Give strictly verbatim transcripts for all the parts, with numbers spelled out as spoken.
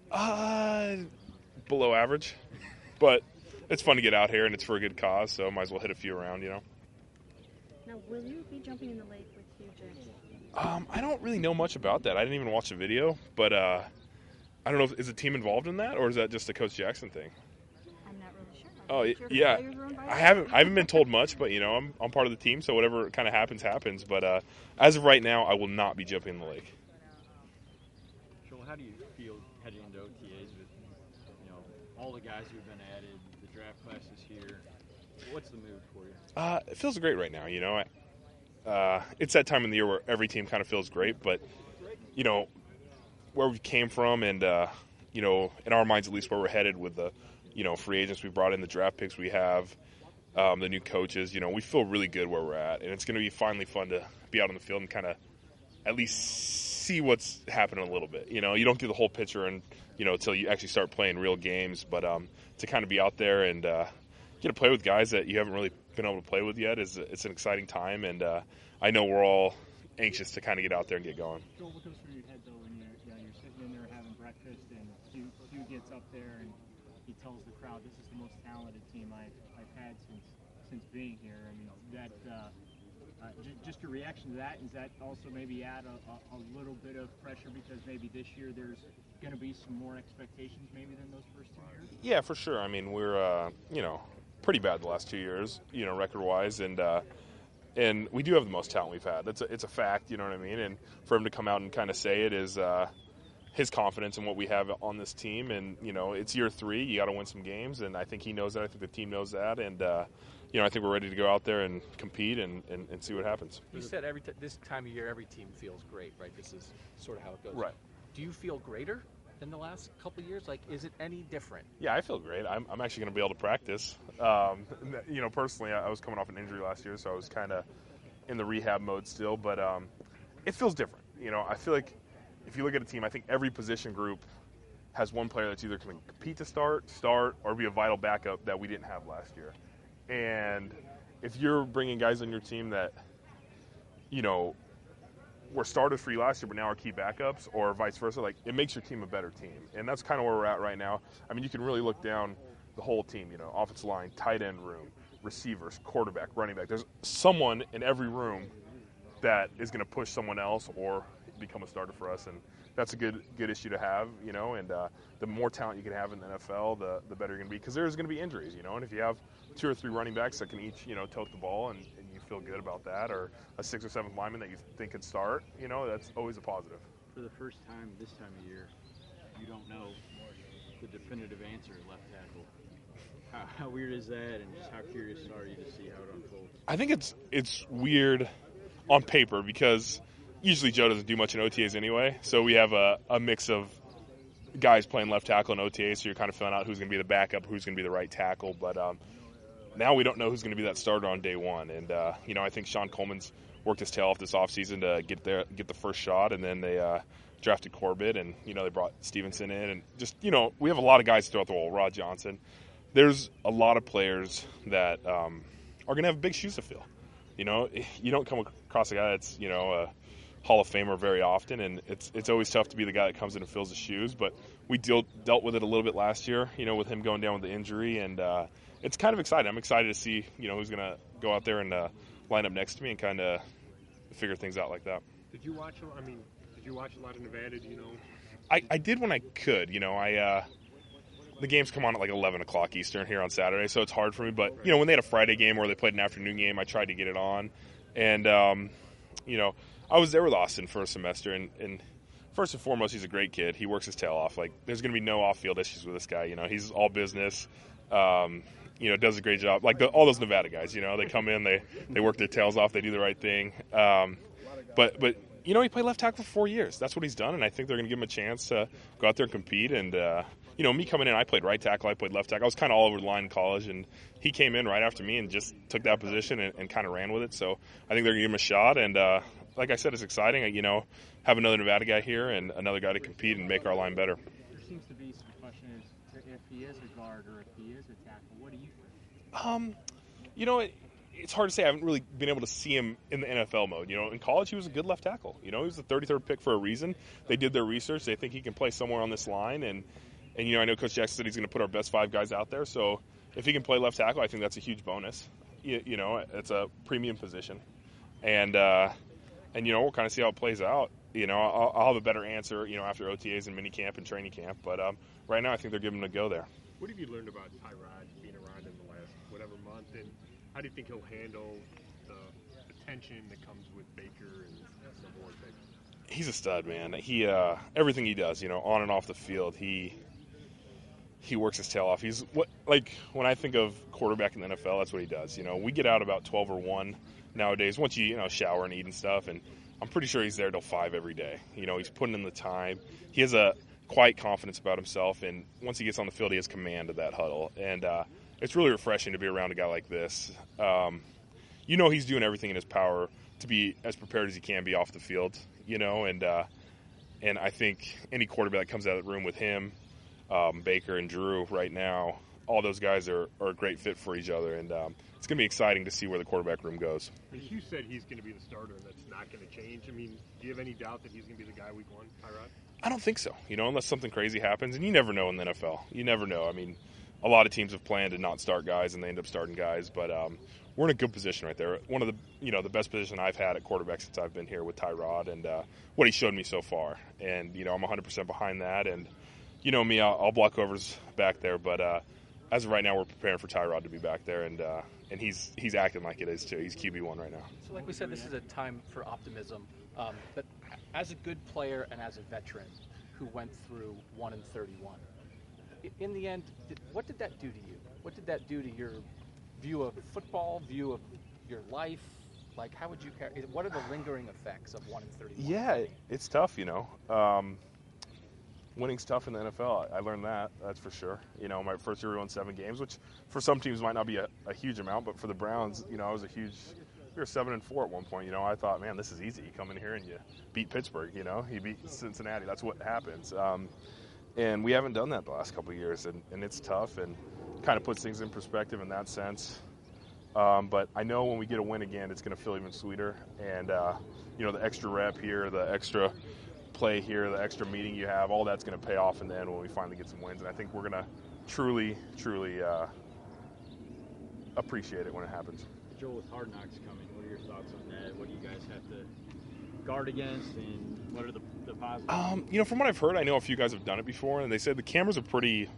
Uh, below average, but it's fun to get out here and it's for a good cause, so might as well hit a few around, you know. Now, will you be jumping in the lake with Hugh Jackson? Um, I don't really know much about that. I didn't even watch the video, but uh, I don't know if is the team involved in that or is that just a Coach Jackson thing? I'm not really sure. Oh I'm sure the yeah, players were invited. I haven't I haven't been told much, but you know I'm I'm part of the team, so whatever kind of happens happens. But uh, as of right now, I will not be jumping in the lake. Joel, how do you feel heading into O T As with you know all the guys who've been added, the draft classes here? What's the mood for you? Uh, it feels great right now. You know, uh, it's that time in the year where every team kind of feels great, but you know where we came from, and uh, you know in our minds at least where we're headed with the you know free agents we brought in, the draft picks we have. Um, the new coaches, you know, we feel really good where we're at, and it's going to be finally fun to be out on the field and kind of at least see what's happening a little bit. You know, you don't get the whole picture, and you know, until you actually start playing real games. But um, to kind of be out there and uh, get to play with guys that you haven't really been able to play with yet is it's an exciting time, and uh, I know we're all anxious to kind of get out there and get going. Joel, what goes through your head though when you're, you know, you're sitting in there having breakfast and Hugh, Hugh gets up there and he tells the crowd, "This is the most talented team I've, I've had since since being here." I mean, that uh, uh, j- just your reaction to that, is that also maybe add a, a, a little bit of pressure because maybe this year there's going to be some more expectations maybe than those first two years? Yeah, for sure. I mean, we're uh, you know pretty bad the last two years, you know, record wise, and. Uh, And we do have the most talent we've had. It's a, it's a fact, you know what I mean? And for him to come out and kind of say it is uh, his confidence in what we have on this team. And, you know, it's year three. You got to win some games. And I think he knows that. I think the team knows that. And, uh, you know, I think we're ready to go out there and compete and, and, and see what happens. You said every t- this time of year, every team feels great, right? This is sort of how it goes. Right. Do you feel greater than the last couple of years? Like, is it any different? Yeah, I feel great. I'm, I'm actually going to be able to practice. Um, you know, personally, I was coming off an injury last year, so I was kind of in the rehab mode still. But um, it feels different. You know, I feel like if you look at a team, I think every position group has one player that's either going to compete to start, start, or be a vital backup that we didn't have last year. And if you're bringing guys on your team that, you know, were starters for you last year, but now are key backups, or vice versa, like it makes your team a better team. And that's kind of where we're at right now. I mean, you can really look down the whole team, you know, offensive line, tight end room, receivers, quarterback, running back. There's someone in every room that is going to push someone else or become a starter for us. And that's a good good issue to have, you know, and uh, the more talent you can have in the N F L, the, the better you're going to be, because there's going to be injuries, you know, and if you have two or three running backs that can each, you know, tote the ball and, and you feel good about that, or a sixth or seventh lineman that you think could start, you know, that's always a positive. For the first time this time of year, you don't know the definitive answer at left tackle. How, how weird is that, and just how curious are you to see how it unfolds? I think it's it's weird on paper because usually Joe doesn't do much in O T As anyway, so we have a, a mix of guys playing left tackle in O T As, so you're kind of filling out who's going to be the backup, who's going to be the right tackle, but um, now we don't know who's going to be that starter on day one, and uh, you know, I think Sean Coleman's worked his tail off this offseason to get there, get the first shot, and then they uh, drafted Corbett, and you know, they brought Stevenson in, and just, you know, we have a lot of guys throughout the wall, Rod Johnson. There's a lot of players that um, are going to have big shoes to fill. You know, you don't come across a guy that's, you know, a Hall of Famer very often, and it's it's always tough to be the guy that comes in and fills the shoes. But we deal, dealt with it a little bit last year, you know, with him going down with the injury, and uh, it's kind of exciting. I'm excited to see, you know, who's going to go out there and uh, line up next to me and kind of figure things out like that. Did you watch? I mean, did you watch a lot of Nevada? Do you know? I, I did when I could. You know, I uh, the games come on at like eleven o'clock Eastern here on Saturday, so it's hard for me. But you know, when they had a Friday game or they played an afternoon game, I tried to get it on, and um, you know, I was there with Austin for a semester, and, and first and foremost, he's a great kid. He works his tail off. Like, there's going to be no off-field issues with this guy. You know, he's all business. Um, you know, does a great job. Like the, all those Nevada guys, you know, they come in, they, they work their tails off, they do the right thing. Um, but, but you know, he played left tackle for four years. That's what he's done, and I think they're going to give him a chance to go out there and compete. And, uh, you know, me coming in, I played right tackle, I played left tackle. I was kind of all over the line in college, and he came in right after me and just took that position and, and kind of ran with it. So I think they're going to give him a shot. And, uh, like I said, it's exciting, you know, have another Nevada guy here and another guy to compete and make our line better. There seems to be some question as to if he is a guard or if he is a tackle. What do you think? Um, you know, it, it's hard to say. I haven't really been able to see him in the N F L mode. You know, in college he was a good left tackle. You know, he was the thirty-third pick for a reason. They did their research. They think he can play somewhere on this line, and and you know, I know Coach Jackson said he's going to put our best five guys out there. So if he can play left tackle, I think that's a huge bonus. You, you know, it's a premium position, and uh, and you know, we'll kind of see how it plays out. You know, I'll, I'll have a better answer, you know, after O T As and minicamp and training camp. But um, right now, I think they're giving him a go there. What have you learned about Tyrod being around in the last whatever month, and how do you think he'll handle the, the tension that comes with Baker and the board pick? He's a stud, man. He uh, everything he does, you know, on and off the field, he he works his tail off. He's what like when I think of quarterback in the N F L, that's what he does. You know, we get out about twelve or one nowadays. Once you you know shower and eat and stuff, and I'm pretty sure he's there till five every day. You know, he's putting in the time. He has a quiet confidence about himself, and once he gets on the field, he has command of that huddle. And uh, it's really refreshing to be around a guy like this. Um, you know, he's doing everything in his power to be as prepared as he can be off the field. You know, and uh, and I think any quarterback that comes out of the room with him, um, Baker and Drew right now, all those guys are, are a great fit for each other, and um, it's going to be exciting to see where the quarterback room goes. And Hugh said he's going to be the starter, and that's not going to change. I mean, do you have any doubt that he's going to be the guy week one, Tyrod? I don't think so, you know, unless something crazy happens, and you never know in the N F L. You never know. I mean, a lot of teams have planned to not start guys, and they end up starting guys, but um, we're in a good position right there. One of the, you know, the best position I've had at quarterback since I've been here with Tyrod, and uh, what he showed me so far. And, you know, I'm one hundred percent behind that, and, you know me, I'll, I'll block covers back there, but uh, as of right now, we're preparing for Tyrod to be back there, and uh, and he's he's acting like it is, too. He's Q B one right now. So like we said, this is a time for optimism. Um, but as a good player and as a veteran who went through one and thirty-one, in the end, did, what did that do to you? What did that do to your view of football, view of your life? Like, how would you – what are the lingering effects of one and thirty-one? Yeah, it's tough, you know. Um, winning's tough in the N F L. I learned that, that's for sure. You know, my first year we won seven games, which for some teams might not be a, a huge amount, but for the Browns, you know, I was a huge – we were seven and four at one point. You know, I thought, man, this is easy. You come in here and you beat Pittsburgh, you know. You beat Cincinnati. That's what happens. Um, and we haven't done that the last couple of years, and, and it's tough and kind of puts things in perspective in that sense. Um, but I know when we get a win again, it's going to feel even sweeter. And, uh, you know, the extra rep here, the extra play here, the extra meeting you have, all that's going to pay off in the end when we finally get some wins. And I think we're going to truly, truly uh, appreciate it when it happens. Joel, with Hard Knocks coming, what are your thoughts on that? What do you guys have to guard against, and what are the, the positives? Um, you know, from what I've heard, I know a few guys have done it before, and they said the cameras are pretty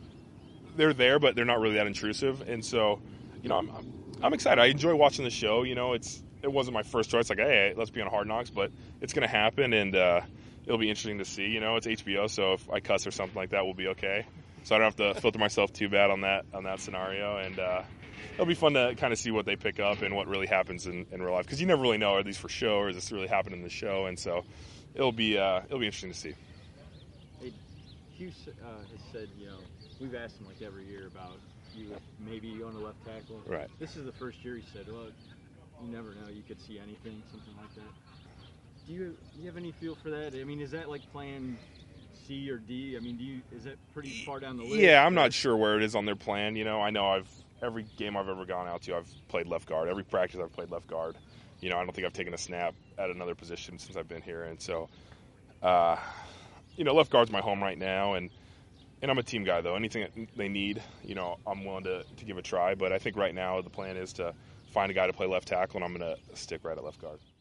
– they're there, but they're not really that intrusive. And so, you know, I'm, I'm, I'm excited. I enjoy watching the show. You know, it's it wasn't my first choice, like, hey, let's be on Hard Knocks, but it's going to happen, and uh, it'll be interesting to see. You know, it's H B O, so if I cuss or something like that, we'll be okay. So I don't have to filter myself too bad on that on that scenario, and uh, it'll be fun to kind of see what they pick up and what really happens in, in real life, because you never really know, are these for show or is this really happening in the show? And so it'll be uh, it'll be interesting to see. Hey, Hugh uh, has said, you know, we've asked him like every year about you maybe on the left tackle. Right. This is the first year he said, well, you never know, you could see anything, something like that. Do you do you have any feel for that? I mean, is that like playing C or D? I mean, do you is that pretty far down the list? Yeah, I'm not sure where it is on their plan. You know, I know I've every game I've ever gone out to, I've played left guard. Every practice I've played left guard. You know, I don't think I've taken a snap at another position since I've been here. And so, uh, you know, left guard's my home right now, and and I'm a team guy though. Anything that they need, you know, I'm willing to to give a try. But I think right now the plan is to find a guy to play left tackle, and I'm going to stick right at left guard.